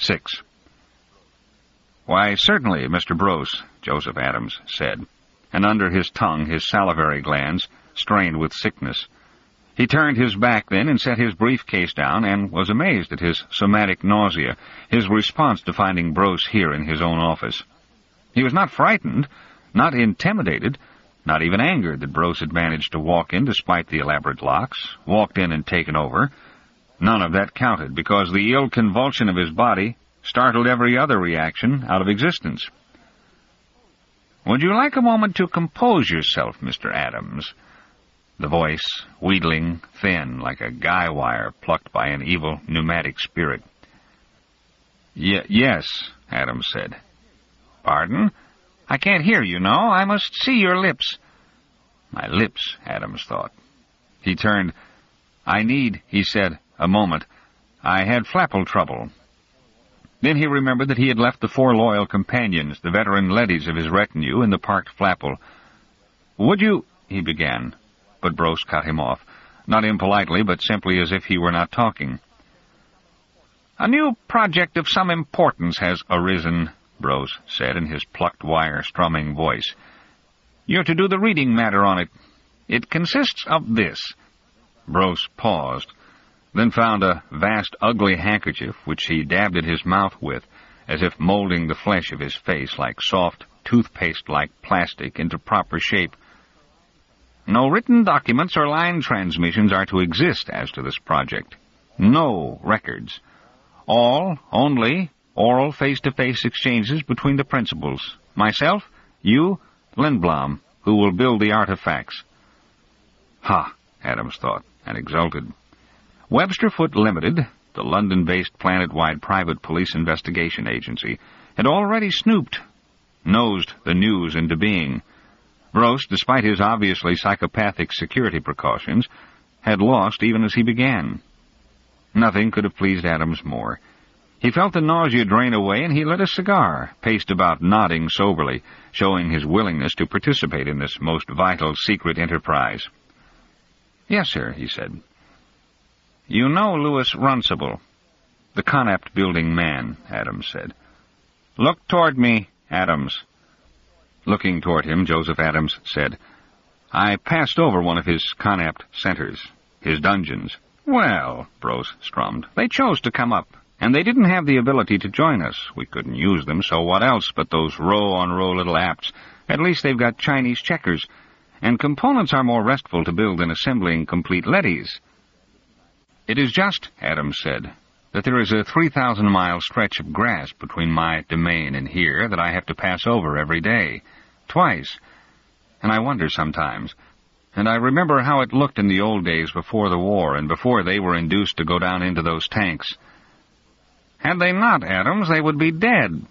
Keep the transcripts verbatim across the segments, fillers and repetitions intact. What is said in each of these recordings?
Six. "Why, certainly, Mister Brose," Joseph Adams said, and under his tongue his salivary glands strained with sickness. He turned his back then and set his briefcase down and was amazed at his somatic nausea, his response to finding Brose here in his own office. He was not frightened, not intimidated, not even angered that Brose had managed to walk in despite the elaborate locks, walked in and taken over. None of that counted, because the ill convulsion of his body startled every other reaction out of existence. "Would you like a moment to compose yourself, Mister Adams?" The voice, wheedling, thin, like a guy wire plucked by an evil pneumatic spirit. Y- yes, Adams said. "Pardon? I can't hear you, no. I must see your lips." My lips, Adams thought. He turned. "I need," he said, "a moment. I had flapple trouble." Then he remembered that he had left the four loyal companions, the veteran leadys of his retinue, in the parked flapple. "Would you—" he began, but Brose cut him off, not impolitely, but simply as if he were not talking. "A new project of some importance has arisen," Brose said in his plucked wire strumming voice. "You're to do the reading matter on it. It consists of this." Brose paused, then found a vast, ugly handkerchief which he dabbed at his mouth with, as if molding the flesh of his face like soft, toothpaste-like plastic into proper shape. "No written documents or line transmissions are to exist as to this project. No records. All, only, oral face-to-face exchanges between the principals. Myself, you, Lindblom, who will build the artifacts." Ha, Adams thought, and exulted. Webster Foote Limited, the London-based planet-wide private police investigation agency, had already snooped, nosed the news into being. Brose, despite his obviously psychopathic security precautions, had lost even as he began. Nothing could have pleased Adams more. He felt the nausea drain away, and he lit a cigar, paced about nodding soberly, showing his willingness to participate in this most vital secret enterprise. "Yes, sir," he said. "You know Louis Runcible?" "The Connaught Building man," Adams said. "Look toward me, Adams." Looking toward him, Joseph Adams said, "I passed over one of his Connaught centers, his dungeons." "Well," Brose strummed, "they chose to come up, and they didn't have the ability to join us. We couldn't use them, so what else but those row-on-row little apps? At least they've got Chinese checkers, and components are more restful to build than assembling complete leadys." "It is just," Adams said, "that there is a three thousand mile stretch of grass between my domain and here that I have to pass over every day, twice, and I wonder sometimes. And I remember how it looked in the old days before the war and before they were induced to go down into those tanks. Had they not, Adams, they would be dead."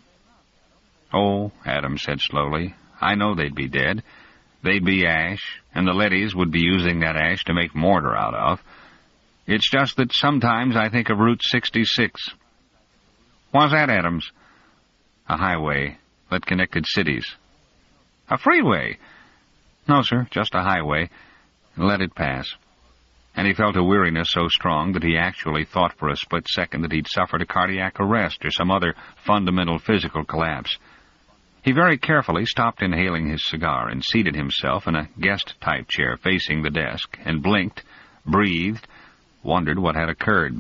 "Oh," Adams said slowly, "I know they'd be dead. They'd be ash, and the leadys would be using that ash to make mortar out of. It's just that sometimes I think of Route sixty-six. "What's that, Adams?" "A highway that connected cities." "A freeway?" "No, sir, just a highway. Let it pass." And he felt a weariness so strong that he actually thought for a split second that he'd suffered a cardiac arrest or some other fundamental physical collapse. He very carefully stopped inhaling his cigar and seated himself in a guest-type chair facing the desk, and blinked, breathed, wondered what had occurred.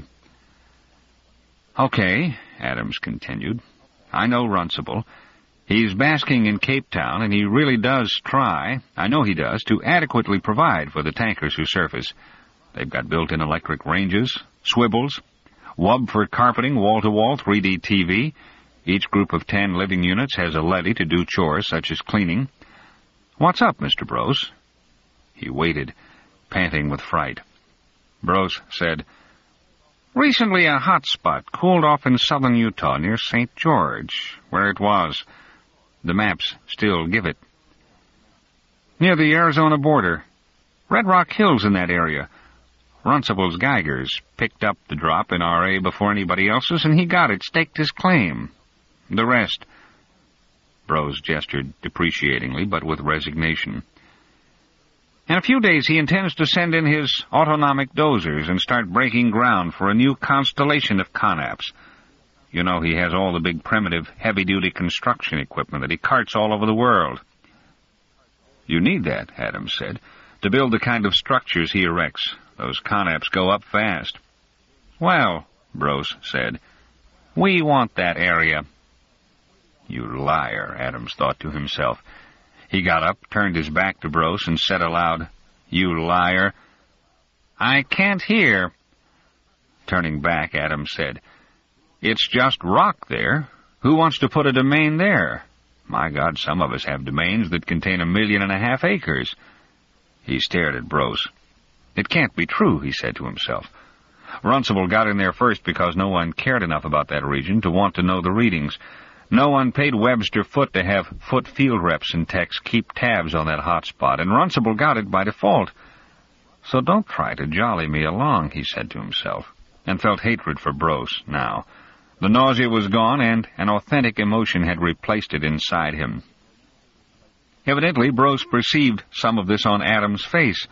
"Okay," Adams continued. "I know Runcible. He's basking in Cape Town, and he really does try, I know he does, to adequately provide for the tankers who surface. They've got built-in electric ranges, swivels, wub for carpeting, wall-to-wall, three D T V. Each group of ten living units has a leady to do chores such as cleaning. What's up, Mister Brose?" He waited, panting with fright. Brose said, "Recently a hot spot cooled off in southern Utah near Saint George, where it was. The maps still give it. Near the Arizona border. Red Rock Hills in that area. Runcible's Geigers picked up the drop in R A before anybody else's, and he got it, staked his claim. The rest—" Brose gestured depreciatingly, but with resignation. "In a few days he intends to send in his autonomic dozers and start breaking ground for a new constellation of Connaughts. You know, he has all the big primitive, heavy-duty construction equipment that he carts all over the world." "You need that," Adams said, "to build the kind of structures he erects. Those Conaps go up fast." "Well," Brose said, "we want that area." "You liar," Adams thought to himself. He got up, turned his back to Brose, and said aloud, "You liar." "I can't hear." Turning back, Adams said, "It's just rock there. Who wants to put a domain there? My God, some of us have domains that contain a million and a half acres." He stared at Brose. "It can't be true," he said to himself. "Runcible got in there first because no one cared enough about that region to want to know the readings. No one paid Webster Foote to have Foote field reps and techs keep tabs on that hot spot, and Runcible got it by default. So don't try to jolly me along," he said to himself, and felt hatred for Brose now. The nausea was gone, and an authentic emotion had replaced it inside him. Evidently, Brose perceived some of this on Adams' face.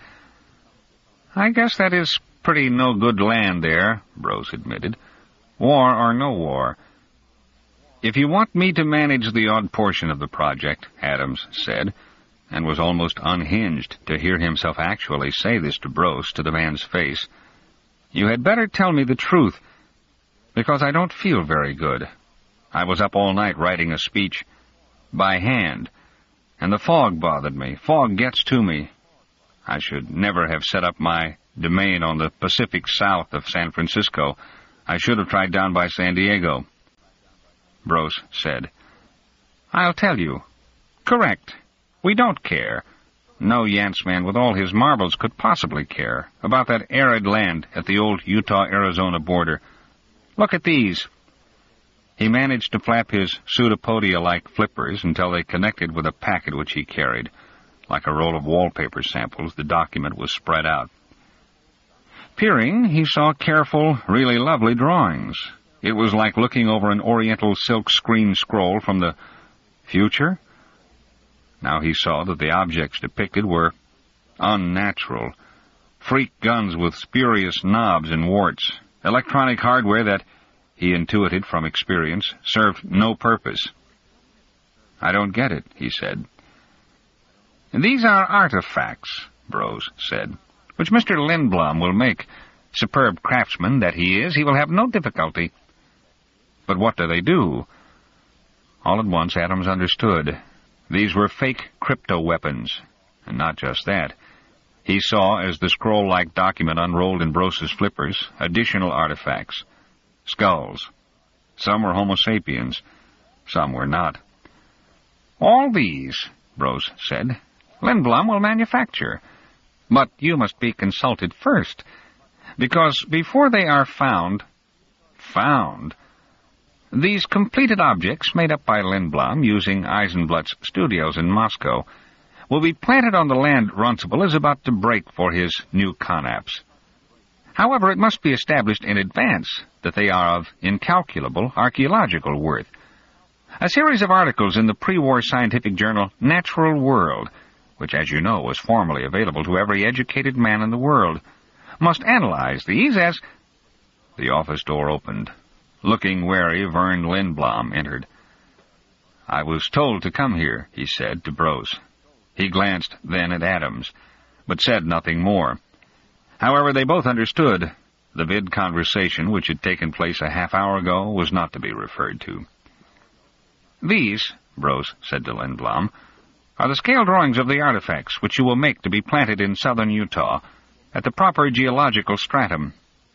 "I guess that is pretty no-good land there," Brose admitted. "War or no war." "If you want me to manage the odd portion of the project," Adams said, and was almost unhinged to hear himself actually say this to Brose, to the man's face, "you had better tell me the truth, because I don't feel very good. I was up all night writing a speech by hand, and the fog bothered me. Fog gets to me. I should never have set up my domain on the Pacific south of San Francisco. I should have tried down by San Diego." Brose said, "I'll tell you. Correct. We don't care. No Yance man with all his marbles could possibly care about that arid land at the old Utah-Arizona border. Look at these." He managed to flap his pseudopodia-like flippers until they connected with a packet which he carried. Like a roll of wallpaper samples, the document was spread out. Peering, he saw careful, really lovely drawings. It was like looking over an oriental silk screen scroll from the future. Now he saw that the objects depicted were unnatural. Freak guns with spurious knobs and warts. Electronic hardware that, he intuited from experience, served no purpose. "I don't get it," he said. "These are artifacts," Brose said, "which Mister Lindblom will make. Superb craftsman that he is, he will have no difficulty." "But what do they do?" All at once Adams understood. These were fake crypto-weapons, and not just that. He saw, as the scroll-like document unrolled in Brose's flippers, additional artifacts. Skulls. Some were Homo sapiens. Some were not. "All these," Brose said, "Lindblom will manufacture. But you must be consulted first, because before they are found, found, these completed objects made up by Lindblom using Eisenblatt's studios in Moscow will be planted on the land Runcible is about to break for his new Conaps. However, it must be established in advance that they are of incalculable archaeological worth. A series of articles in the pre-war scientific journal Natural World, which, as you know, was formerly available to every educated man in the world, must analyze these as—" The office door opened. Looking wary, Vern Lindblom entered. "I was told to come here," he said to Brose. He glanced then at Adams, but said nothing more. However, they both understood. The vid conversation, which had taken place a half hour ago, was not to be referred to. "These," Brose said to Lindblom, "are the scale drawings of the artifacts which you will make to be planted in southern Utah, at the proper geological stratum."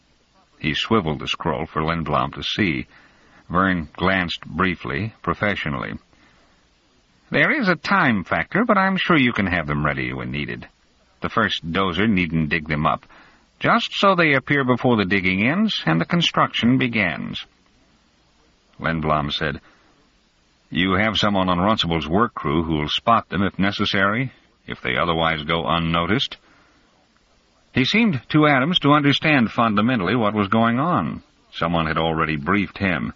He swiveled the scroll for Lindblom to see. Vern glanced briefly, professionally. "There is a time factor, but I'm sure you can have them ready when needed. The first dozer needn't dig them up, just so they appear before the digging ends and the construction begins." Lindblom said, "You have someone on Runcible's work crew who will spot them if necessary, if they otherwise go unnoticed?" He seemed to Adams to understand fundamentally what was going on. Someone had already briefed him.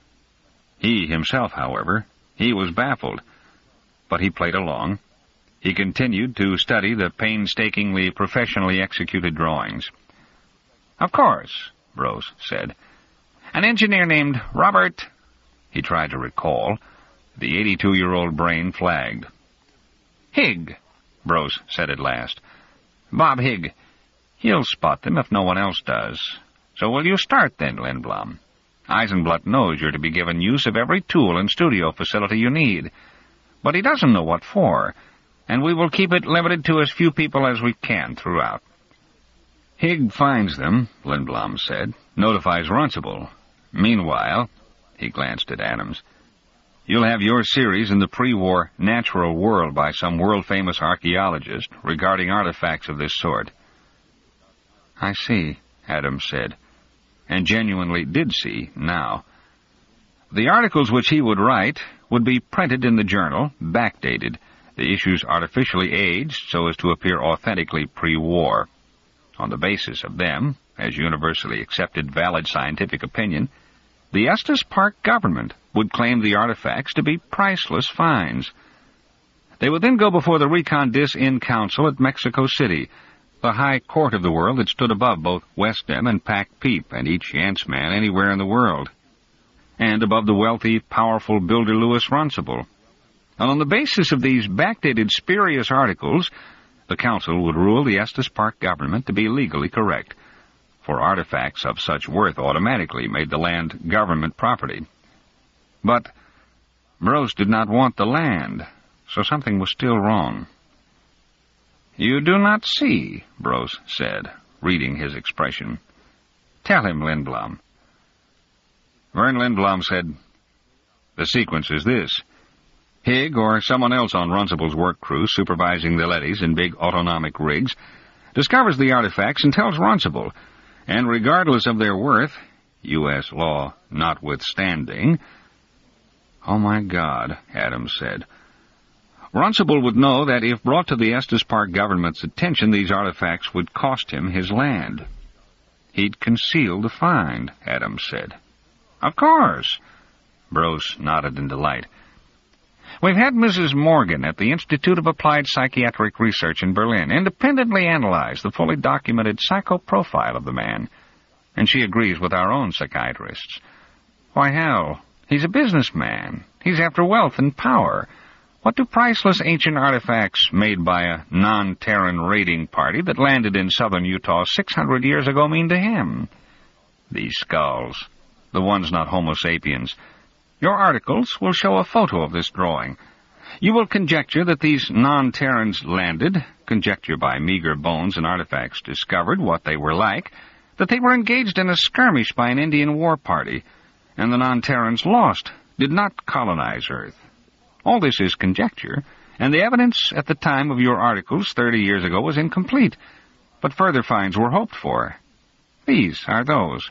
He himself, however, he was baffled. But he played along. He continued to study the painstakingly, professionally executed drawings. "Of course," Brose said. An engineer named Robert... He tried to recall. The eighty-two-year-old brain flagged. Higg, Brose said at last. Bob Higg. He'll spot them if no one else does. So will you start then, Lindblom? Eisenblatt knows you're to be given use of every tool and studio facility you need. But he doesn't know what for, and we will keep it limited to as few people as we can throughout. Higg finds them, Lindblom said, notifies Runcible. Meanwhile, he glanced at Adams, you'll have your series in the pre-war Natural World by some world-famous archaeologist regarding artifacts of this sort. I see, Adams said, and genuinely did see now. The articles which he would write would be printed in the journal, backdated, the issues artificially aged so as to appear authentically pre-war. On the basis of them, as universally accepted valid scientific opinion, the Estes Park government would claim the artifacts to be priceless finds. They would then go before the Recon Dis-In Council at Mexico City, the high court of the world that stood above both Westdem and Pac Peep and each Yance man anywhere in the world, and above the wealthy, powerful builder Louis Runcible. And on the basis of these backdated spurious articles, the council would rule the Estes Park government to be legally correct, for artifacts of such worth automatically made the land government property. But Brose did not want the land, so something was still wrong. You do not see, Brose said, reading his expression. Tell him, Lindblom. Vern Lindblom said, the sequence is this. Higg, or someone else on Runcible's work crew supervising the leadys in big autonomic rigs, discovers the artifacts and tells Runcible, and regardless of their worth, U S law notwithstanding... Oh, my God, Adams said. Runcible would know that if brought to the Estes Park government's attention, these artifacts would cost him his land. He'd conceal the find, Adams said. Of course. Brose nodded in delight. We've had Missus Morgan at the Institute of Applied Psychiatric Research in Berlin independently analyze the fully documented psychoprofile of the man, and she agrees with our own psychiatrists. Why, hell, he's a businessman. He's after wealth and power. What do priceless ancient artifacts made by a non-Terran raiding party that landed in southern Utah six hundred years ago mean to him? These skulls, the ones not Homo sapiens. Your articles will show a photo of this drawing. You will conjecture that these non-Terrans landed, conjecture by meager bones and artifacts discovered what they were like, that they were engaged in a skirmish by an Indian war party, and the non-Terrans lost, did not colonize Earth. All this is conjecture, and the evidence at the time of your articles thirty years ago was incomplete, but further finds were hoped for. These are those.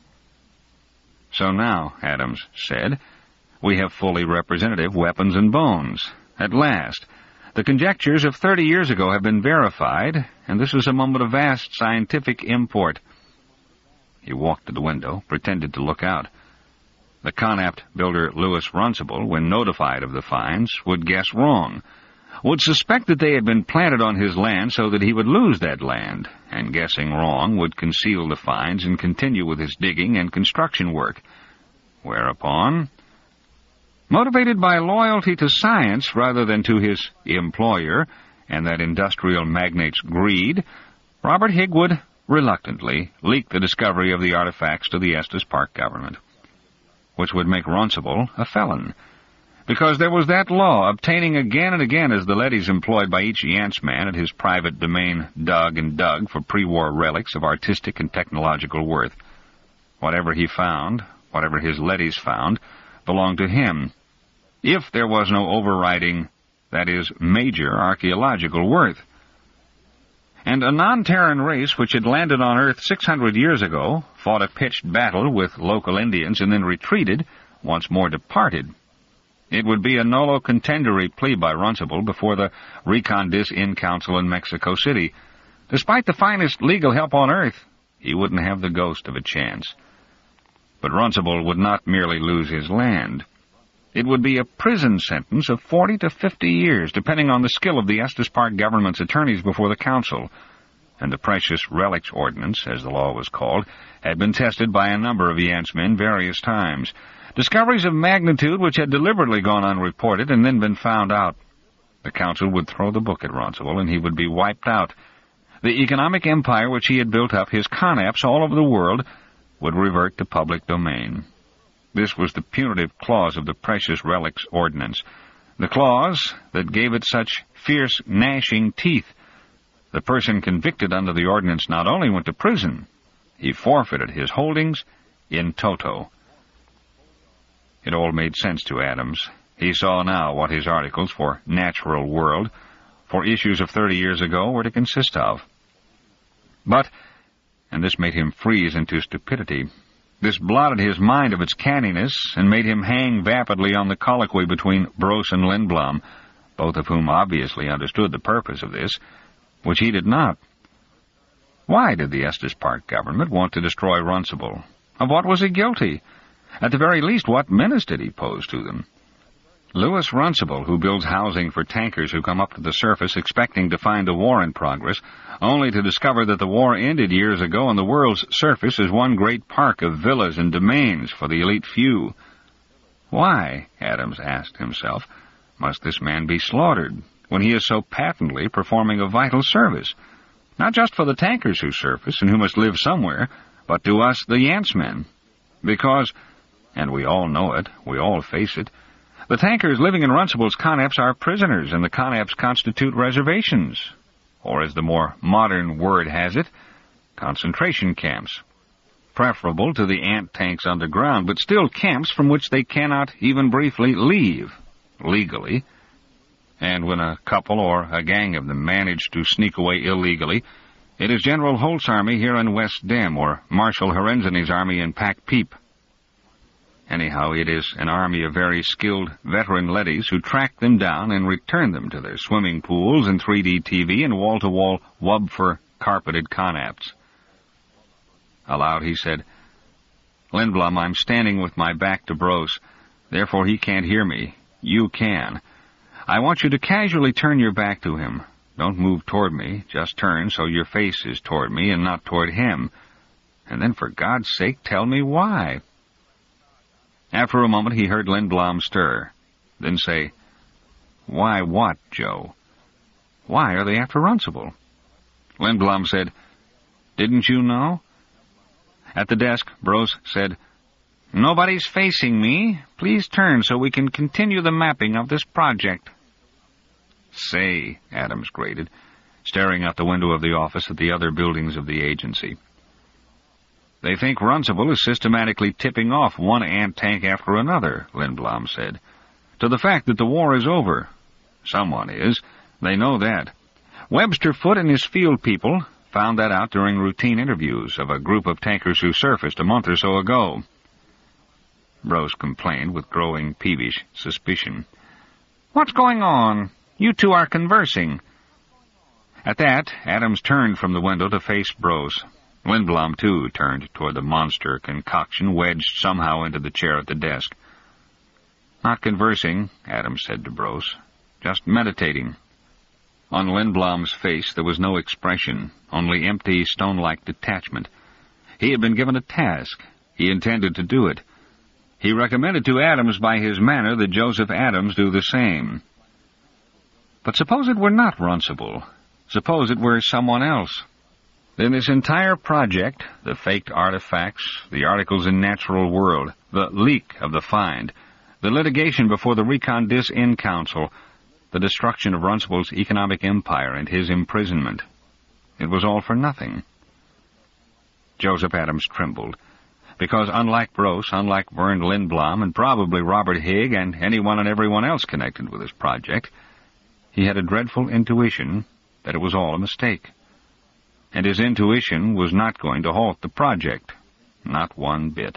So now, Adams said, we have fully representative weapons and bones. At last, the conjectures of thirty years ago have been verified, and this is a moment of vast scientific import. He walked to the window, pretended to look out. The Connaught builder Louis Runcible, when notified of the finds, would guess wrong, would suspect that they had been planted on his land so that he would lose that land, and guessing wrong, would conceal the finds and continue with his digging and construction work. Whereupon, motivated by loyalty to science rather than to his employer and that industrial magnate's greed, Robert Higg would reluctantly leak the discovery of the artifacts to the Estes Park government, which would make Runcible a felon, because there was that law obtaining again and again as the leadies employed by each Yance man at his private domain dug and dug for pre-war relics of artistic and technological worth. Whatever he found, whatever his leadies found, belonged to him, if there was no overriding, that is, major archaeological worth. And a non-Terran race which had landed on Earth six hundred years ago, fought a pitched battle with local Indians, and then retreated, once more departed. It would be a nolo contendere plea by Runcible before the Recon Dis-In Council in Mexico City. Despite the finest legal help on Earth, he wouldn't have the ghost of a chance. But Runcible would not merely lose his land. It would be a prison sentence of forty to fifty years, depending on the skill of the Estes Park government's attorneys before the council. and the Precious Relics Ordinance, as the law was called, had been tested by a number of Yance men various times. Discoveries of magnitude which had deliberately gone unreported and then been found out. The Council would throw the book at Runcible, and he would be wiped out. The economic empire which he had built up, his conapps all over the world, would revert to public domain. This was the punitive clause of the Precious Relics Ordinance, the clause that gave it such fierce, gnashing teeth. The person convicted under the ordinance not only went to prison, he forfeited his holdings in toto. It all made sense to Adams. He saw now what his articles for Natural World, for issues of thirty years ago, were to consist of. But, and this made him freeze into stupidity, this blotted his mind of its canniness and made him hang vapidly on the colloquy between Brose and Lindblom, both of whom obviously understood the purpose of this, which he did not. Why did the Estes Park government want to destroy Runcible? Of what was he guilty? At the very least, what menace did he pose to them? Louis Runcible, who builds housing for tankers who come up to the surface expecting to find a war in progress, only to discover that the war ended years ago and the world's surface is one great park of villas and domains for the elite few. Why, Adams asked himself, must this man be slaughtered when he is so patently performing a vital service, not just for the tankers who surface and who must live somewhere, but to us, the Yance men? Because, and we all know it, we all face it, the tankers living in Runcible's conapps are prisoners, and the conapps constitute reservations, or as the more modern word has it, concentration camps, preferable to the ant tanks underground, but still camps from which they cannot even briefly leave, legally. And when a couple or a gang of them manage to sneak away illegally, it is General Holt's army here in West Dem, or Marshal Herenzani's army in Pac Peep. Anyhow, it is an army of very skilled veteran leadys who track them down and return them to their swimming pools and three D T V and wall-to-wall wub-fur-carpeted conapps. Aloud he said, Lindblom, I'm standing with my back to Brose, therefore he can't hear me. You can. I want you to casually turn your back to him. Don't move toward me, just turn so your face is toward me and not toward him. And then, for God's sake, tell me why. After a moment he heard Lindblom stir, then say, Why what, Joe? Why are they after Runcible? Lindblom said, Didn't you know? At the desk, Brose said, Nobody's facing me. Please turn so we can continue the mapping of this project. Say, Adams grated, staring out the window of the office at the other buildings of the agency. They think Runcible is systematically tipping off one ant tank after another, Lindblom said, to the fact that the war is over. Someone is. They know that. Webster Foote and his field people found that out during routine interviews of a group of tankers who surfaced a month or so ago. Brose complained with growing peevish suspicion. What's going on? You two are conversing. At that, Adams turned from the window to face Brose. Lindblom, too, turned toward the monster concoction wedged somehow into the chair at the desk. Not conversing, Adams said to Brose. Just meditating. On Lindblom's face there was no expression, only empty, stone-like detachment. He had been given a task. He intended to do it. He recommended to Adams by his manner that Joseph Adams do the same. But suppose it were not Runcible. Suppose it were someone else. Then this entire project, the faked artifacts, the articles in Natural World, the leak of the find, the litigation before the Recon Dis-In Council, the destruction of Runcible's economic empire and his imprisonment. It was all for nothing. Joseph Adams trembled, because unlike Brose, unlike Vern Lindblom, and probably Robert Higg and anyone and everyone else connected with this project, he had a dreadful intuition that it was all a mistake. And his intuition was not going to halt the project, not one bit.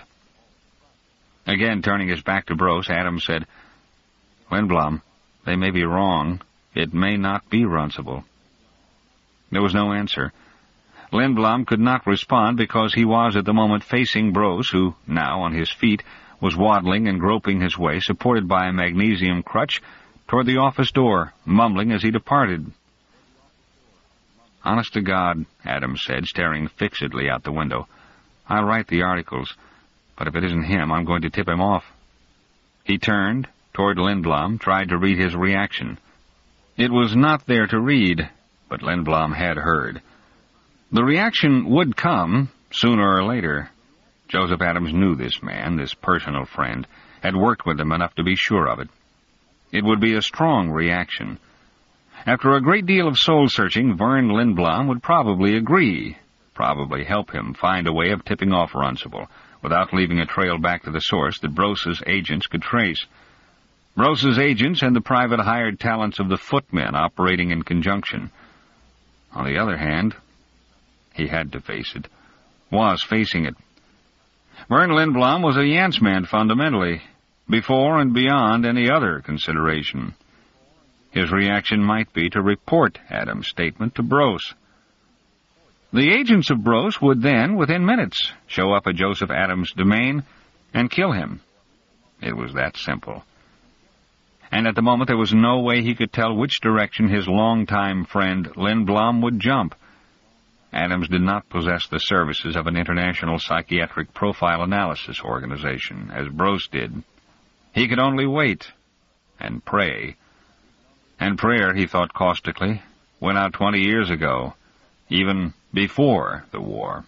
Again, turning his back to Brose, Adams said, Lindblom, they may be wrong. It may not be Runcible. There was no answer. Lindblom could not respond because he was at the moment facing Brose, who, now on his feet, was waddling and groping his way, supported by a magnesium crutch, toward the office door, mumbling as he departed. "Honest to God," Adams said, staring fixedly out the window. "I'll write the articles, but if it isn't him, I'm going to tip him off." He turned toward Lindblom, tried to read his reaction. It was not there to read, but Lindblom had heard. The reaction would come, sooner or later. Joseph Adams knew this man, this personal friend, had worked with him enough to be sure of it. It would be a strong reaction. After a great deal of soul-searching, Vern Lindblom would probably agree, probably help him find a way of tipping off Runcible, without leaving a trail back to the source that Bros's agents could trace. Bros's agents and the private hired talents of the footmen operating in conjunction. On the other hand, he had to face it, was facing it. Vern Lindblom was a Yance man fundamentally, before and beyond any other consideration. His reaction might be to report Adams' statement to Bros. The agents of Bros would then, within minutes, show up at Joseph Adams' domain and kill him. It was that simple. And at the moment there was no way he could tell which direction his longtime friend Lindblom would jump. Adams did not possess the services of an international psychiatric profile analysis organization, as Bros did. He could only wait and pray. And prayer, he thought caustically, went out twenty years ago, even before the war.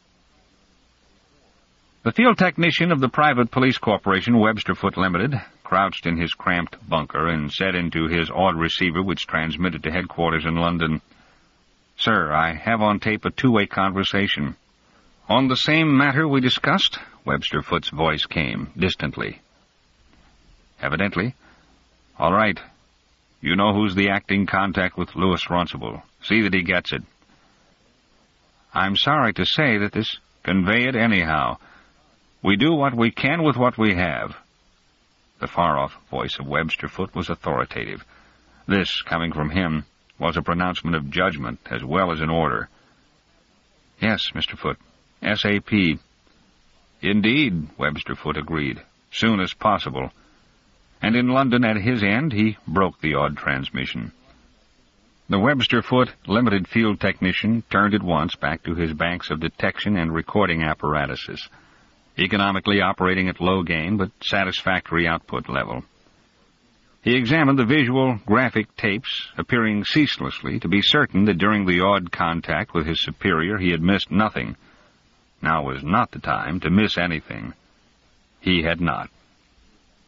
The field technician of the private police corporation, Webster Foote Limited, crouched in his cramped bunker and said into his odd receiver which transmitted to headquarters in London, "Sir, I have on tape a two-way conversation." "On the same matter we discussed?" Webster Foote's voice came, distantly. "Evidently." "All right. You know who's the acting contact with Louis Runcible. See that he gets it." "I'm sorry to say that this—" "Convey it anyhow. We do what we can with what we have." The far-off voice of Webster Foote was authoritative. This, coming from him, was a pronouncement of judgment as well as an order. "Yes, Mister Foote. S A P "Indeed," Webster Foote agreed. "Soon as possible." And in London, at his end, he broke the odd transmission. The Webster Foote Limited field technician turned at once back to his banks of detection and recording apparatuses, economically operating at low gain but satisfactory output level. He examined the visual, graphic tapes, appearing ceaselessly to be certain that during the odd contact with his superior he had missed nothing. Now was not the time to miss anything. He had not.